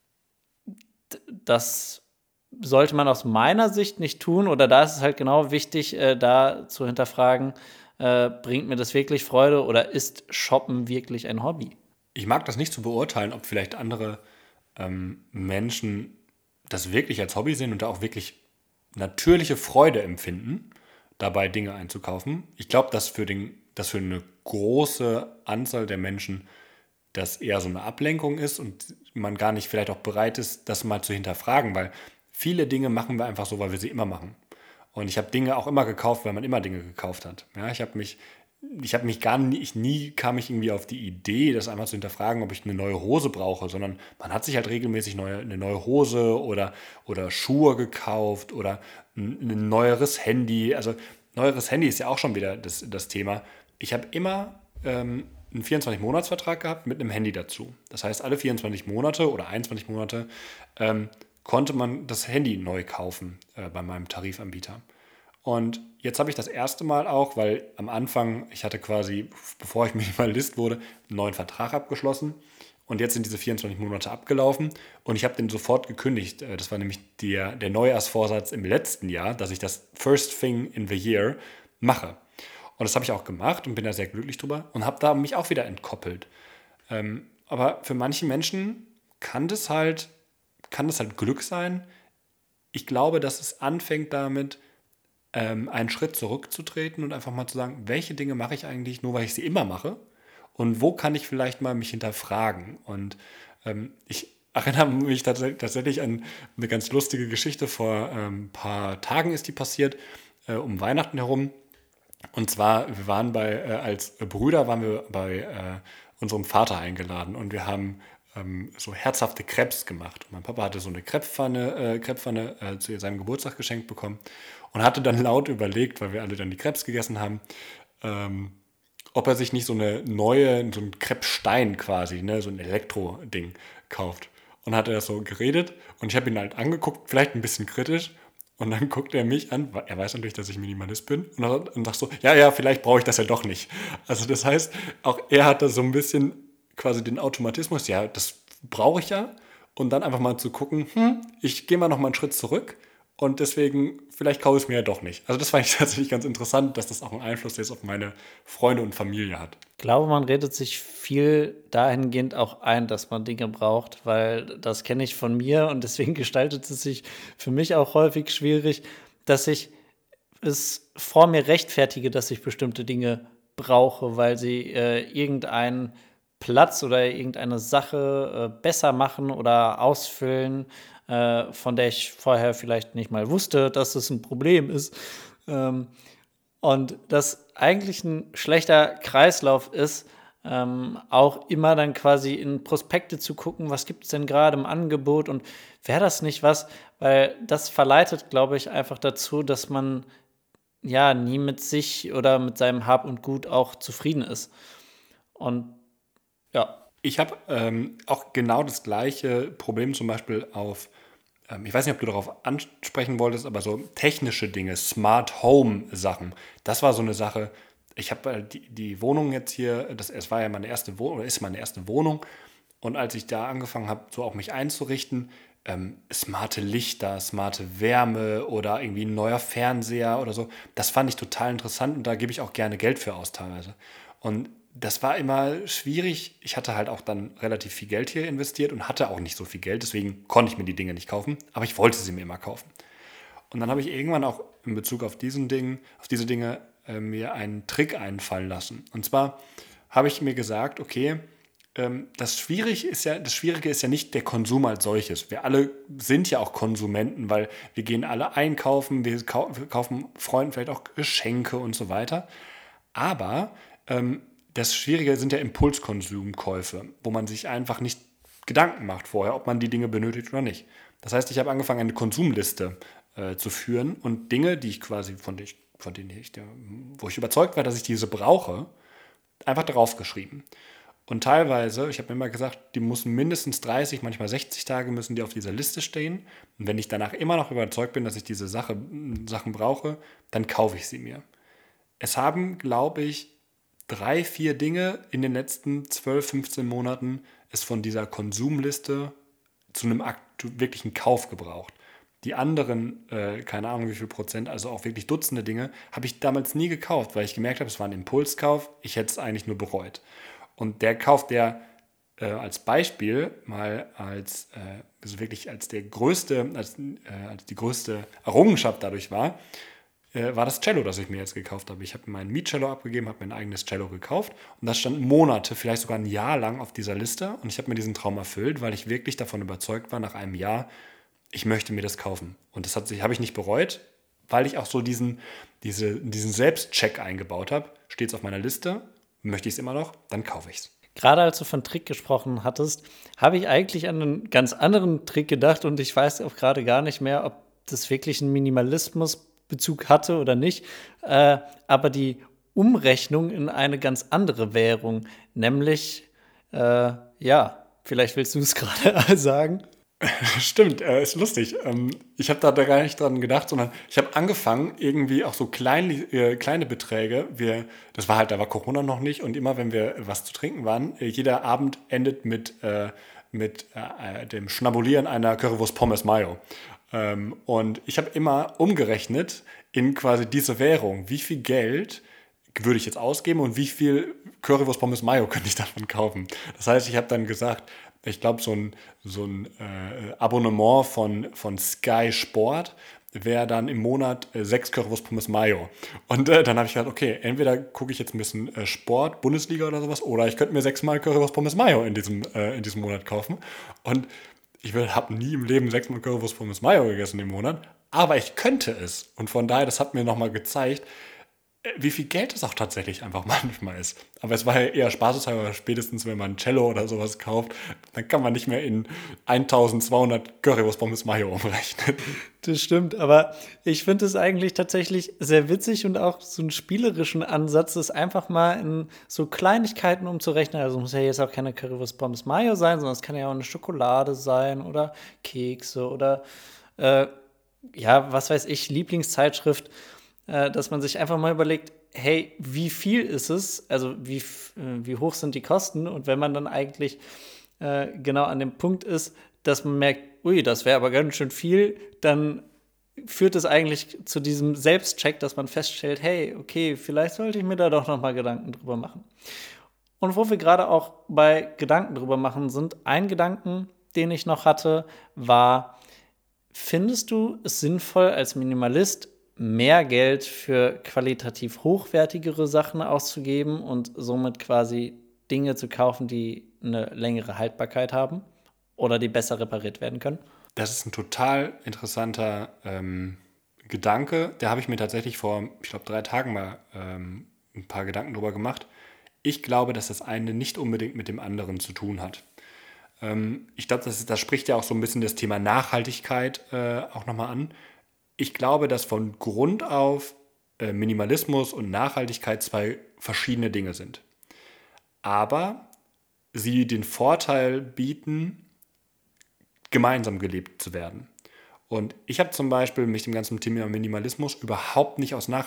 das sollte man aus meiner Sicht nicht tun oder da ist es halt genau wichtig, äh, da zu hinterfragen, äh, bringt mir das wirklich Freude oder ist Shoppen wirklich ein Hobby? Ich mag das nicht zu beurteilen, ob vielleicht andere ähm, Menschen das wirklich als Hobby sehen und da auch wirklich natürliche Freude empfinden, dabei Dinge einzukaufen. Ich glaube, dass für den, dass für eine große Anzahl der Menschen das eher so eine Ablenkung ist und man gar nicht vielleicht auch bereit ist, das mal zu hinterfragen, weil viele Dinge machen wir einfach so, weil wir sie immer machen. Und ich habe Dinge auch immer gekauft, weil man immer Dinge gekauft hat. Ja, ich habe mich, ich habe mich gar nie, ich nie kam ich irgendwie auf die Idee, das einmal zu hinterfragen, ob ich eine neue Hose brauche, sondern man hat sich halt regelmäßig neue, eine neue Hose oder, oder Schuhe gekauft oder ein, ein neueres Handy. Also neueres Handy ist ja auch schon wieder das, das Thema. Ich habe immer ähm, einen vierundzwanzig-Monats-Vertrag gehabt mit einem Handy dazu. Das heißt, alle vierundzwanzig Monate oder einundzwanzig Monate ähm, konnte man das Handy neu kaufen äh, bei meinem Tarifanbieter. Und jetzt habe ich das erste Mal auch, weil am Anfang, ich hatte quasi, bevor ich Minimalist wurde, einen neuen Vertrag abgeschlossen. Und jetzt sind diese vierundzwanzig Monate abgelaufen und ich habe den sofort gekündigt. Äh, Das war nämlich der, der Neujahrsvorsatz im letzten Jahr, dass ich das First Thing in the Year mache. Und das habe ich auch gemacht und bin da sehr glücklich drüber und habe da mich auch wieder entkoppelt. Ähm, aber für manche Menschen kann das halt, kann das halt Glück sein. Ich glaube, dass es anfängt damit, ähm, einen Schritt zurückzutreten und einfach mal zu sagen, welche Dinge mache ich eigentlich nur, weil ich sie immer mache und wo kann ich vielleicht mal mich hinterfragen. Und ähm, ich erinnere mich tats tatsächlich an eine ganz lustige Geschichte. Vor ähm, ein paar Tagen ist die passiert, äh, um Weihnachten herum. Und zwar, wir waren bei, äh, als Brüder waren wir bei äh, unserem Vater eingeladen und wir haben ähm, so herzhafte Crepes gemacht. Und mein Papa hatte so eine Crepepfanne, äh, Crepepfanne äh, zu seinem Geburtstag geschenkt bekommen und hatte dann laut überlegt, weil wir alle dann die Crepes gegessen haben, ähm, ob er sich nicht so eine neue, so einen Crepe-Stein quasi, ne, so ein Elektro-Ding kauft. Und hat er das so geredet und ich habe ihn halt angeguckt, vielleicht ein bisschen kritisch. Und dann guckt er mich an, weil er weiß natürlich, dass ich Minimalist bin. Und dann und sagt so, ja, ja, vielleicht brauche ich das ja doch nicht. Also das heißt, auch er hat da so ein bisschen quasi den Automatismus, ja, das brauche ich ja. Und dann einfach mal zu gucken, hm, ich gehe mal noch mal einen Schritt zurück. Und deswegen, vielleicht kaufe ich es mir ja doch nicht. Also das fand ich tatsächlich ganz interessant, dass das auch einen Einfluss jetzt auf meine Freunde und Familie hat. Ich glaube, man redet sich viel dahingehend auch ein, dass man Dinge braucht, weil das kenne ich von mir und deswegen gestaltet es sich für mich auch häufig schwierig, dass ich es vor mir rechtfertige, dass ich bestimmte Dinge brauche, weil sie äh, irgendeinen Platz oder irgendeine Sache äh, besser machen oder ausfüllen, äh, von der ich vorher vielleicht nicht mal wusste, dass es ein Problem ist. Ähm, und das eigentlich ein schlechter Kreislauf ist, ähm, auch immer dann quasi in Prospekte zu gucken, was gibt es denn gerade im Angebot und wäre das nicht was? Weil das verleitet, glaube ich, einfach dazu, dass man ja nie mit sich oder mit seinem Hab und Gut auch zufrieden ist. Und ja, Ich habe ähm, auch genau das gleiche Problem zum Beispiel auf, ähm, ich weiß nicht, ob du darauf ansprechen wolltest, aber so technische Dinge, Smart Home Sachen, das war so eine Sache. Ich habe äh, die, die Wohnung jetzt hier, das, es war ja meine erste Wohnung, oder ist meine erste Wohnung. Und als ich da angefangen habe, so auch mich einzurichten, ähm, smarte Lichter, smarte Wärme oder irgendwie ein neuer Fernseher oder so, das fand ich total interessant und da gebe ich auch gerne Geld für aus teilweise. Und das war immer schwierig. Ich hatte halt auch dann relativ viel Geld hier investiert und hatte auch nicht so viel Geld, deswegen konnte ich mir die Dinge nicht kaufen, aber ich wollte sie mir immer kaufen. Und dann habe ich irgendwann auch in Bezug auf diesen Ding, auf diese Dinge äh, mir einen Trick einfallen lassen. Und zwar habe ich mir gesagt, okay, ähm, das schwierig ist ja, das Schwierige ist ja nicht der Konsum als solches. Wir alle sind ja auch Konsumenten, weil wir gehen alle einkaufen, wir, kau wir kaufen Freunden vielleicht auch Geschenke und so weiter. Aber ähm, das Schwierige sind ja Impulskonsumkäufe, wo man sich einfach nicht Gedanken macht vorher, ob man die Dinge benötigt oder nicht. Das heißt, ich habe angefangen, eine Konsumliste äh, zu führen und Dinge, die ich quasi von, denen ich, von denen ich, der, wo ich überzeugt war, dass ich diese brauche, einfach drauf geschrieben. Und teilweise, ich habe mir immer gesagt, die müssen mindestens dreißig, manchmal sechzig Tage müssen die auf dieser Liste stehen. Und wenn ich danach immer noch überzeugt bin, dass ich diese Sache, Sachen brauche, dann kaufe ich sie mir. Es haben, glaube ich, drei, vier Dinge in den letzten zwölf, fünfzehn Monaten es von dieser Konsumliste zu einem aktu- wirklichen Kauf gebraucht. Die anderen, äh, keine Ahnung wie viel Prozent, also auch wirklich Dutzende Dinge, habe ich damals nie gekauft, weil ich gemerkt habe, es war ein Impulskauf, ich hätte es eigentlich nur bereut. Und der Kauf, der äh, als Beispiel mal als, äh, also wirklich als der größte, als, äh, als die größte Errungenschaft dadurch war, äh, war das Cello, das ich mir jetzt gekauft habe. Ich habe mein Mietcello abgegeben, habe mir ein eigenes Cello gekauft und das stand Monate, vielleicht sogar ein Jahr lang auf dieser Liste und ich habe mir diesen Traum erfüllt, weil ich wirklich davon überzeugt war, nach einem Jahr, ich möchte mir das kaufen. Und das hat sich, habe ich nicht bereut, weil ich auch so diesen, diese, diesen Selbstcheck eingebaut habe. Steht es auf meiner Liste, möchte ich es immer noch, dann kaufe ich es. gerade als du von Trick gesprochen hattest, habe ich eigentlich an einen ganz anderen Trick gedacht und ich weiß auch gerade gar nicht mehr, ob das wirklich einen Minimalismusbezug hatte oder nicht. Äh, aber die Umrechnung in eine ganz andere Währung, nämlich, äh, ja, vielleicht willst du es gerade sagen. Stimmt, äh, ist lustig. Ähm, ich habe da, da gar nicht dran gedacht, sondern ich habe angefangen, irgendwie auch so klein, äh, kleine Beträge. Wir, das war halt, da war Corona noch nicht und immer, wenn wir was zu trinken waren, äh, jeder Abend endet mit, äh, mit äh, dem Schnabulieren einer Currywurst Pommes Mayo. Ähm, und ich habe immer umgerechnet in quasi diese Währung, wie viel Geld würde ich jetzt ausgeben und wie viel Currywurst Pommes Mayo könnte ich davon kaufen. Das heißt, ich habe dann gesagt, ich glaube, so ein, so ein äh, Abonnement von, von Sky Sport wäre dann im Monat äh, sechs Currywurst Pommes Mayo. Und äh, dann habe ich gedacht, okay, entweder gucke ich jetzt ein bisschen äh, Sport, Bundesliga oder sowas, oder ich könnte mir sechsmal Currywurst Pommes Mayo in diesem, äh, in diesem Monat kaufen. Und ich habe nie im Leben sechsmal Currywurst Pommes Mayo gegessen im Monat, aber ich könnte es. Und von daher, das hat mir nochmal gezeigt, wie viel Geld es auch tatsächlich einfach manchmal ist. Aber es war ja eher spaßeshalber, spätestens wenn man ein Cello oder sowas kauft, dann kann man nicht mehr in eintausendzweihundert Currywurst Pommes Mayo umrechnen. Das stimmt, aber ich finde es eigentlich tatsächlich sehr witzig und auch so einen spielerischen Ansatz, es einfach mal in so Kleinigkeiten umzurechnen. Also muss ja jetzt auch keine Currywurst Pommes Mayo sein, sondern es kann ja auch eine Schokolade sein oder Kekse oder äh, ja, was weiß ich, Lieblingszeitschrift, äh, dass man sich einfach mal überlegt, hey, wie viel ist es? Also wie, f- äh, wie hoch sind die Kosten? Und wenn man dann eigentlich äh, genau an dem Punkt ist, dass man merkt, ui, das wäre aber ganz schön viel, dann führt es eigentlich zu diesem Selbstcheck, dass man feststellt, hey, okay, vielleicht sollte ich mir da doch noch mal Gedanken drüber machen. Und wo wir gerade auch bei Gedanken drüber machen sind, ein Gedanken, den ich noch hatte, war, findest du es sinnvoll, als Minimalist mehr Geld für qualitativ hochwertigere Sachen auszugeben und somit quasi Dinge zu kaufen, die eine längere Haltbarkeit haben oder die besser repariert werden können? Das ist ein total interessanter ähm, Gedanke. Da habe ich mir tatsächlich vor, ich glaube, drei Tagen mal ähm, ein paar Gedanken drüber gemacht. Ich glaube, dass das eine nicht unbedingt mit dem anderen zu tun hat. Ähm, ich glaube, das, ist- das spricht ja auch so ein bisschen das Thema Nachhaltigkeit äh, auch nochmal an. Ich glaube, dass von Grund auf äh, Minimalismus und Nachhaltigkeit zwei verschiedene Dinge sind. Aber sie den Vorteil bieten, gemeinsam gelebt zu werden. Und ich habe zum Beispiel mich dem ganzen Thema Minimalismus überhaupt nicht aus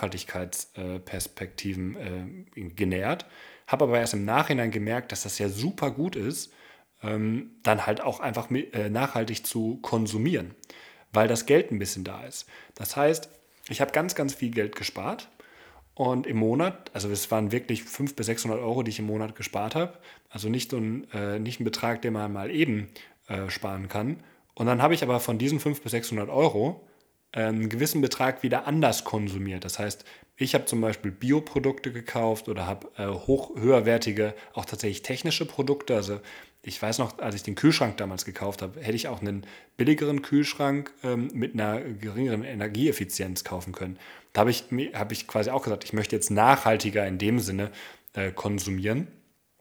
Nachhaltigkeitsperspektiven äh, genähert, habe aber erst im Nachhinein gemerkt, dass das ja super gut ist, ähm, dann halt auch einfach mi- äh, nachhaltig zu konsumieren, weil das Geld ein bisschen da ist. Das heißt, ich habe ganz, ganz viel Geld gespart und im Monat, also es waren wirklich fünfhundert bis sechshundert Euro, die ich im Monat gespart habe. Also nicht, so ein, äh, nicht ein Betrag, den man mal eben äh, sparen kann. Und dann habe ich aber von diesen fünfhundert bis sechshundert Euro äh, einen gewissen Betrag wieder anders konsumiert. Das heißt, ich habe zum Beispiel Bioprodukte gekauft oder habe äh, hoch, höherwertige, auch tatsächlich technische Produkte. Also ich weiß noch, als ich den Kühlschrank damals gekauft habe, hätte ich auch einen billigeren Kühlschrank ähm, mit einer geringeren Energieeffizienz kaufen können. Da habe ich, mir- habe ich quasi auch gesagt, ich möchte jetzt nachhaltiger in dem Sinne äh, konsumieren.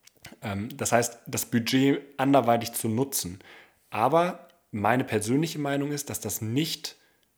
Ähm, das heißt, das Budget anderweitig zu nutzen. Aber meine persönliche Meinung ist, dass das nicht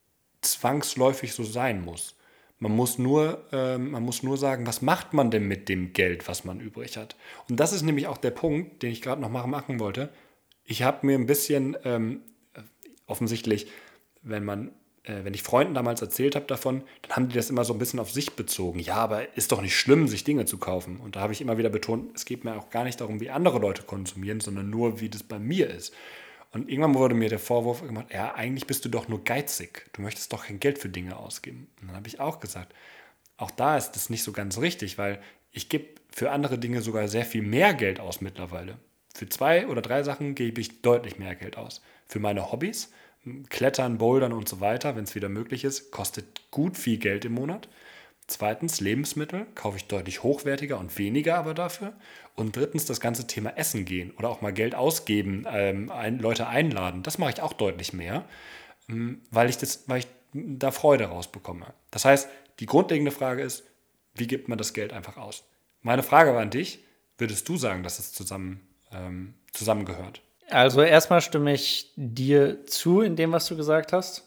zwangsläufig so sein muss. Man muss nur, ähm, man muss nur sagen, was macht man denn mit dem Geld, was man übrig hat? Und das ist nämlich auch der Punkt, den ich gerade noch machen, machen wollte. Ich habe mir ein bisschen ähm, offensichtlich, wenn man, äh, wenn ich Freunden damals erzählt habe davon, dann haben die das immer so ein bisschen auf sich bezogen. Ja, aber ist doch nicht schlimm, sich Dinge zu kaufen. Und da habe ich immer wieder betont, es geht mir auch gar nicht darum, wie andere Leute konsumieren, sondern nur, wie das bei mir ist. Und irgendwann wurde mir der Vorwurf gemacht, ja, eigentlich bist du doch nur geizig. Du möchtest doch kein Geld für Dinge ausgeben. Und dann habe ich auch gesagt, auch da ist das nicht so ganz richtig, weil ich gebe für andere Dinge sogar sehr viel mehr Geld aus mittlerweile. Für zwei oder drei Sachen gebe ich deutlich mehr Geld aus. Für meine Hobbys, Klettern, Bouldern und so weiter, wenn es wieder möglich ist, kostet gut viel Geld im Monat. Zweitens, Lebensmittel kaufe ich deutlich hochwertiger und weniger aber dafür. Und drittens, das ganze Thema Essen gehen oder auch mal Geld ausgeben, ähm, ein, Leute einladen, das mache ich auch deutlich mehr, ähm, weil ich, das, weil ich da Freude rausbekomme. Das heißt, die grundlegende Frage ist, wie gibt man das Geld einfach aus? Meine Frage war an dich, würdest du sagen, dass es zusammen, ähm, zusammengehört? Also erstmal stimme ich dir zu in dem, was du gesagt hast.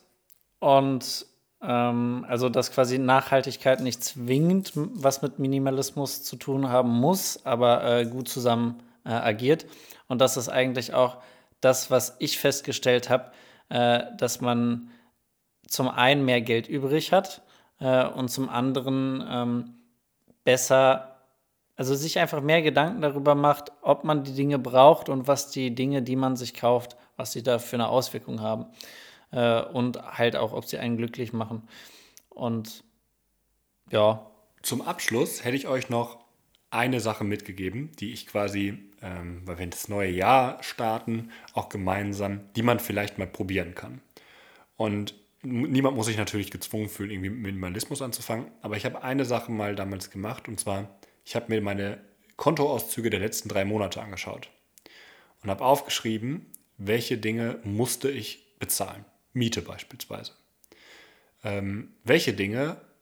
Und ähm, also, dass quasi Nachhaltigkeit nicht zwingend m- was mit Minimalismus zu tun haben muss, aber äh, gut zusammen äh, agiert. Und das ist eigentlich auch das, was ich festgestellt habe, äh, dass man zum einen mehr Geld übrig hat äh, und zum anderen ähm, besser, also sich einfach mehr Gedanken darüber macht, ob man die Dinge braucht und was die Dinge, die man sich kauft, was sie da für eine Auswirkung haben. Äh, und halt auch, ob sie einen glücklich machen. Und ja, Zum Abschluss hätte ich euch noch eine Sache mitgegeben, die ich quasi, ähm, weil wir das neue Jahr starten, auch gemeinsam, die man vielleicht mal probieren kann. Und niemand muss sich natürlich gezwungen fühlen, irgendwie mit Minimalismus anzufangen. Aber ich habe eine Sache mal damals gemacht, und zwar, ich habe mir meine Kontoauszüge der letzten drei Monate angeschaut und habe aufgeschrieben, welche Dinge musste ich bezahlen. Miete beispielsweise. Ähm, welche Dinge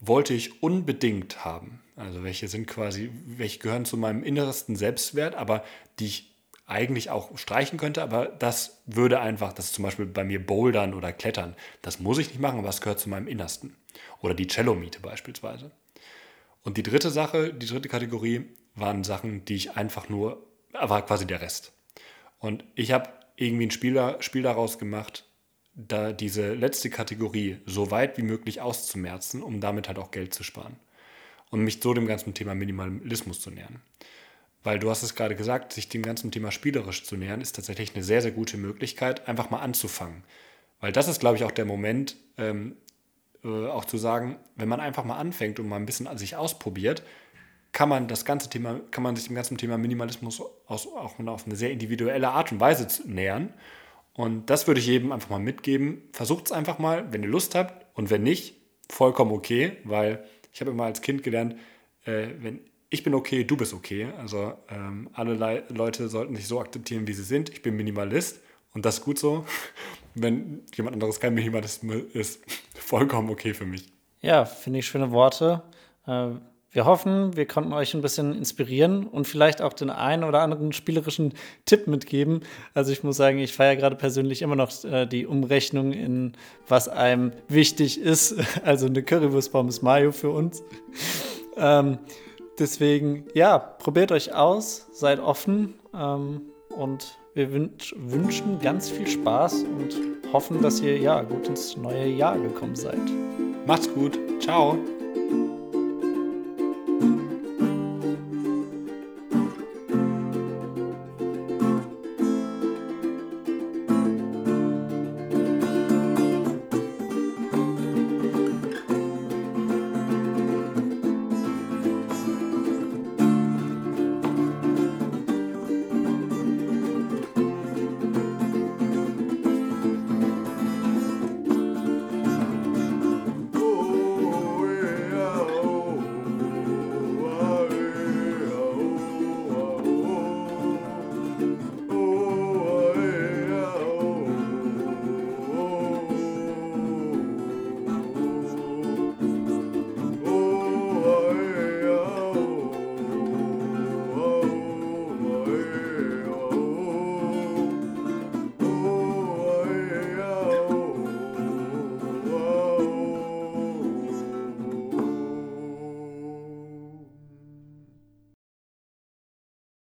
wollte ich unbedingt haben. Also welche sind quasi, welche gehören zu meinem innersten Selbstwert, aber die ich eigentlich auch streichen könnte, aber das würde einfach, das ist zum Beispiel bei mir Bouldern oder Klettern, das muss ich nicht machen, aber es gehört zu meinem Innersten. Oder die Cello-Miete beispielsweise. Und die dritte Sache, die dritte Kategorie waren Sachen, die ich einfach nur, war quasi der Rest. Und ich habe irgendwie ein Spiel, Spiel daraus gemacht, da diese letzte Kategorie so weit wie möglich auszumerzen, um damit halt auch Geld zu sparen. Und mich so dem ganzen Thema Minimalismus zu nähern. Weil du hast es gerade gesagt, sich dem ganzen Thema spielerisch zu nähern, ist tatsächlich eine sehr, sehr gute Möglichkeit, einfach mal anzufangen. Weil das ist, glaube ich, auch der Moment, ähm, äh, auch zu sagen, wenn man einfach mal anfängt und mal ein bisschen an sich ausprobiert, kann man das ganze Thema, kann man sich dem ganzen Thema Minimalismus aus, auch auf eine sehr individuelle Art und Weise zu, nähern. Und das würde ich jedem einfach mal mitgeben. Versucht es einfach mal, wenn ihr Lust habt. Und wenn nicht, vollkommen okay, weil ich habe immer als Kind gelernt, äh, wenn ich bin okay, du bist okay. Also ähm, alle Le- Leute sollten sich so akzeptieren, wie sie sind. Ich bin Minimalist und das ist gut so. Wenn jemand anderes kein Minimalist ist, vollkommen okay für mich. Ja, finde ich schöne Worte. Äh, Wir hoffen, wir konnten euch ein bisschen inspirieren und vielleicht auch den einen oder anderen spielerischen Tipp mitgeben. Also ich muss sagen, ich feiere gerade persönlich immer noch äh, die Umrechnung in was einem wichtig ist. Also eine Currywurst Pommes Mayo für uns. Ähm, deswegen, ja, probiert euch aus, seid offen ähm, und wir wünsch, wünschen ganz viel Spaß und hoffen, dass ihr ja gut ins neue Jahr gekommen seid. Macht's gut. Ciao.